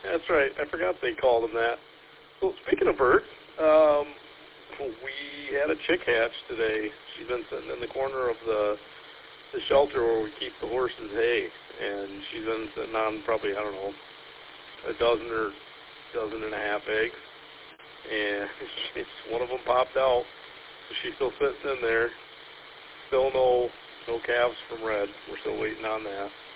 That's right. I forgot they called them that. So speaking of birds, we had a chick hatch today. She's been sitting in the corner of the shelter where we keep the horses' hay, and she's been sitting on probably, I don't know, a dozen or dozen and a half eggs, and one of them popped out. So she's still sitting in there. Still no calves from Red. We're still waiting on that.